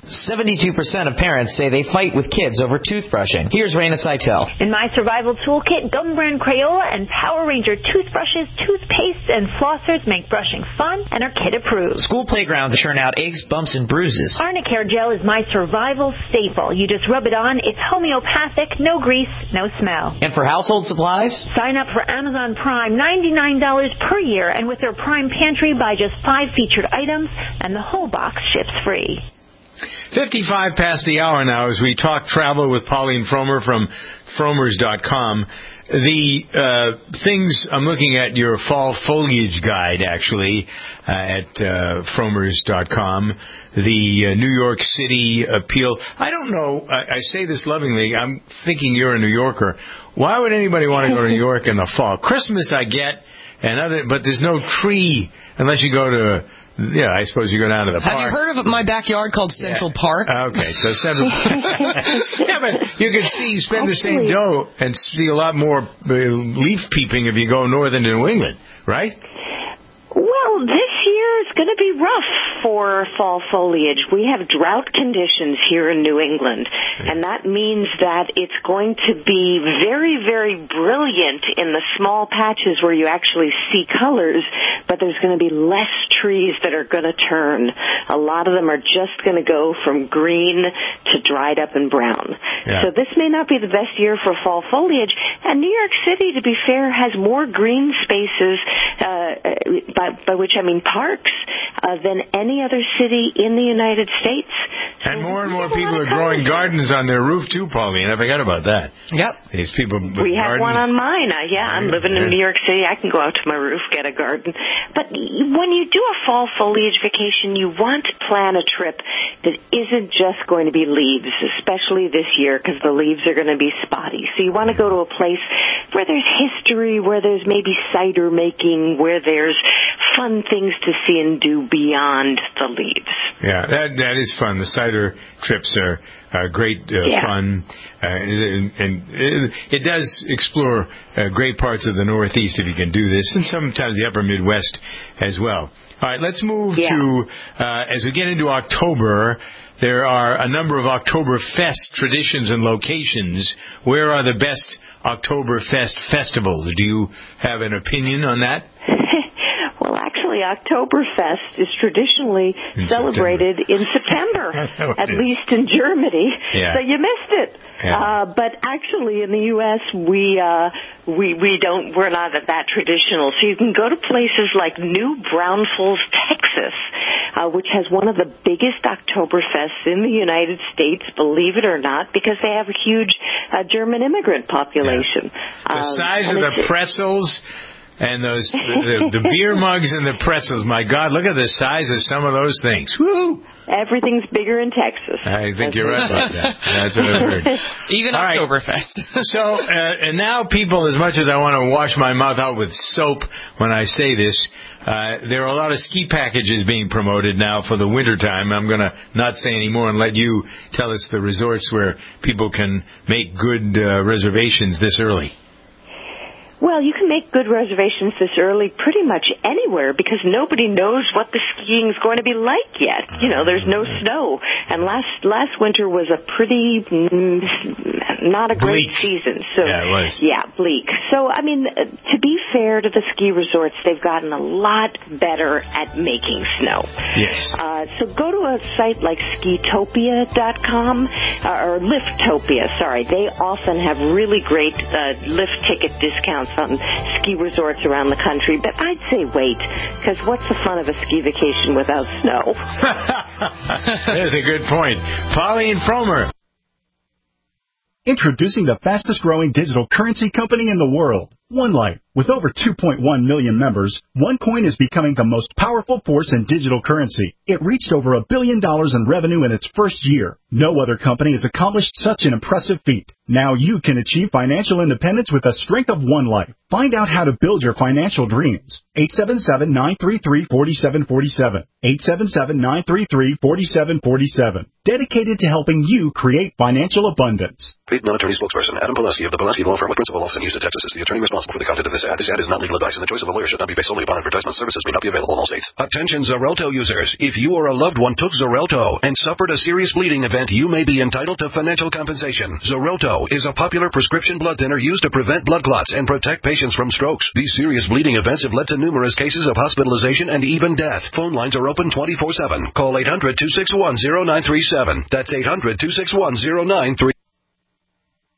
seventy-two percent of parents say they fight with kids over toothbrushing. Here's Raina Seitel. In my survival toolkit, Gum Brand Crayola and Power Ranger toothbrushes, toothpastes, and flossers make brushing fun and are kid approved. School playgrounds churn out aches, bumps, and bruises. Arnicare gel is my survival staple. You just rub it on. It's homeopathic, no grease, no smell. And for household supplies? Sign up for Amazon Prime, ninety-nine dollars per year, and with their Prime Pantry, buy just five featured items, and the whole box ships free. fifty-five past the hour now as we talk travel with Pauline Fromer from fromers dot com. The uh, things I'm looking at, your fall foliage guide, actually, uh, at uh, fromers dot com. The uh, New York City appeal. I don't know. I, I say this lovingly. I'm thinking you're a New Yorker. Why would anybody want to go to New York in the fall? Christmas, I get, and other, but there's no tree unless you go to. Yeah, I suppose you go down to the Have park. you heard of my backyard called Central yeah. Park? Okay, so Central Yeah, but you could see, spend the same dough and see a lot more uh, leaf peeping if you go north into New England, right? Well, this year is going to be rough for fall foliage. We have drought conditions here in New England, and that means that it's going to be very, very brilliant in the small patches where you actually see colors, but there's going to be less trees that are going to turn. A lot of them are just going to go from green to dried up and brown. Yeah. So this may not be the best year for fall foliage, and New York City, to be fair, has more green spaces, uh, by, by which I mean parks, uh, than any other city in the United States. So and more and more people are growing gardens on their roof too, Pauline. I forgot about that. Yep. These people with We have gardens. one on mine. Uh, yeah, I'm living in New York City. I can go out to my roof, get a garden. But when you do a fall foliage vacation, you want to plan a trip that isn't just going to be leaves, especially this year because the leaves are going to be spotty. So you want to go to a place where there's history, where there's maybe cider making, where there's fun things to see and do beyond the leaves. Yeah, that that is fun. The cider trips are, are great uh, yeah. fun, uh, and, and it, it does explore uh, great parts of the Northeast if you can do this, and sometimes the upper Midwest as well. All right, let's move yeah. to, uh, as we get into October, there are a number of Oktoberfest traditions and locations. Where are the best Oktoberfest festivals? Do you have an opinion on that? Well, actually, Oktoberfest is traditionally in celebrated September. in September, at least in Germany. Yeah. So you missed it. Yeah. Uh, but actually, in the U S, we uh, we we don't we're not that traditional. So you can go to places like New Braunfels, Texas, uh, which has one of the biggest Oktoberfests in the United States. Believe it or not, because they have a huge uh, German immigrant population. Yeah. The um, size of the pretzels. And those the, the, the beer mugs and the pretzels. My God, look at the size of some of those things. Woo! Everything's bigger in Texas. I think That's you're right about that. That's what I've heard. Even All Oktoberfest. Right. So, uh, and now people, as much as I want to wash my mouth out with soap when I say this, uh, there are a lot of ski packages being promoted now for the wintertime. I'm going to not say any more and let you tell us the resorts where people can make good uh, reservations this early. Well, you can make good reservations this early pretty much anywhere because nobody knows what the skiing is going to be like yet. You know, there's no snow. And last last winter was a pretty, mm, not a great bleak. season. So, yeah, it was. Yeah, bleak. So, I mean, to be fair to the ski resorts, they've gotten a lot better at making snow. Yes. Uh, so go to a site like skitopia dot com, uh, or Liftopia, sorry. They often have really great uh, lift ticket discounts on ski resorts around the country, but I'd say wait, because what's the fun of a ski vacation without snow? That's a good point. Pauline Fromer. Introducing the fastest growing digital currency company in the world, OneLife. With over two point one million members, OneCoin is becoming the most powerful force in digital currency. It reached over a billion dollars in revenue in its first year. No other company has accomplished such an impressive feat. Now you can achieve financial independence with the strength of OneLife. Find out how to build your financial dreams. eight seven seven, nine three three, four seven four seven. eight seven seven, nine three three, four seven four seven. Dedicated to helping you create financial abundance. Paid non-attorney spokesperson Adam Pileski of the Pileski Law Firm with principal office in Houston, Texas is the attorney responsible for the content of this ad. ad. This ad is not legal advice, and the choice of a lawyer should not be based solely upon advertisement. Services may not be available in all states. Attention Xarelto users. If you or a loved one took Xarelto and suffered a serious bleeding event, you may be entitled to financial compensation. Xarelto is a popular prescription blood thinner used to prevent blood clots and protect patients from strokes. These serious bleeding events have led to numerous cases of hospitalization and even death. Phone lines are open twenty-four seven. Call eight hundred, two six one, zero nine three seven. That's eight hundred, two six one, zero nine three seven.